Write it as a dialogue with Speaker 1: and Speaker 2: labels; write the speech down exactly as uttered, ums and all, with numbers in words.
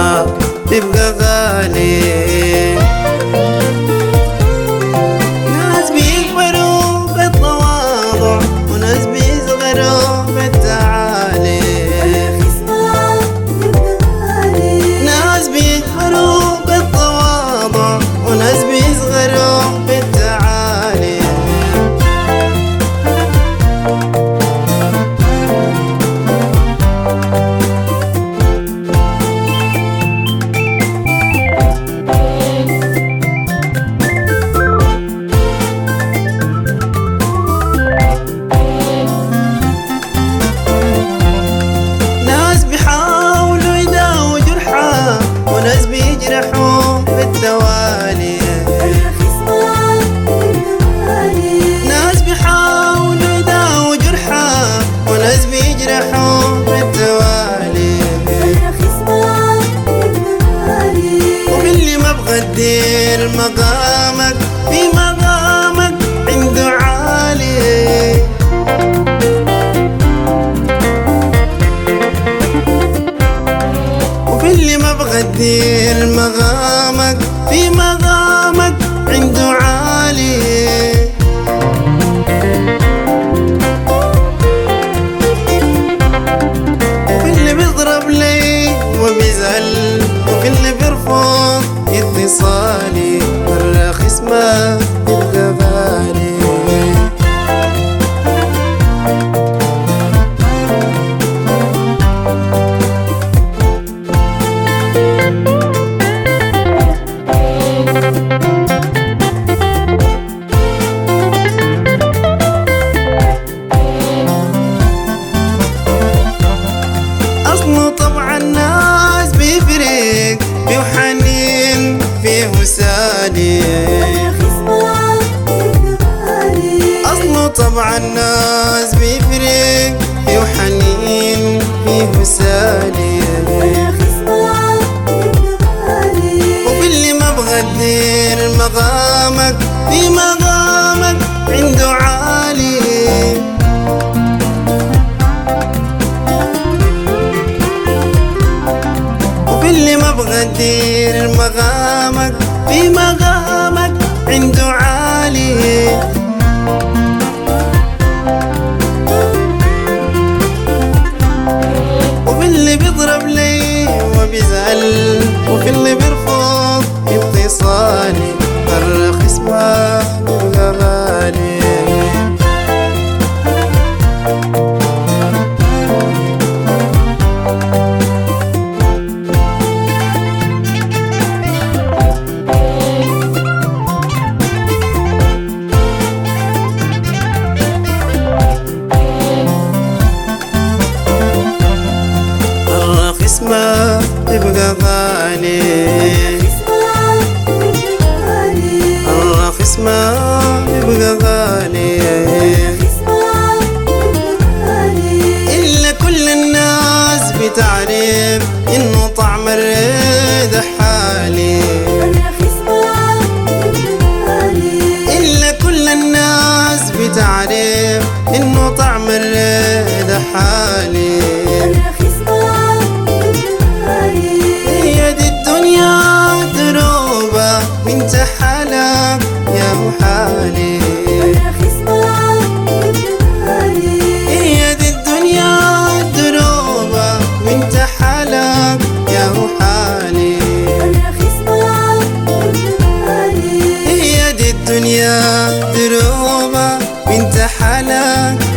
Speaker 1: الخصمة تبقى غالي. ناس بيكبروا بالتواضع وناس بيصغروا بالتعالي. ناس بيكبروا بالتواضع وناس بيصغروا بالتعالي. وناس بيجرحوا بالتوالي. ناس بيحاولوا يداووا جرحها وناس بيجرحوا بالتوالي. وباللي ما بغى تدير مقامك في مقامك عنده عالي. اللي ما بغى تدير مقامك في مقامك عنده عالي. وفي اللي بيضرب لي وبيزعل وفي اللي بيرفض اتصالي. مرة خصمة يبقى غالي. طبعا الناس بيفرق فيه حنين فيه سالي. أصله طبعا الناس بيفرق فيه حنين فيه سالي. وباللي ما بغى تدير مقامك في مقامك عنده عالي. اللي ما بغى تدير مقامك في مقامك عنده عالي. وفي اللي بيضرب لي وبيزعل وفي اللي بيرفض اتصالي. مرة خصمة يبقى غالي. خصمة تبقى غالي. الله خصمة تبقى غالي. إلا كل الناس بتعرف إنه طعم الرضا حالي. إلا كل الناس بتعرف إنه طعم الرضا حالي. هي دي الدنيا دروبة وانت حالك يا محالي. هي دي الدنيا دروبة وانت حالك يا محالي. هي دي الدنيا دروبة وانت حالك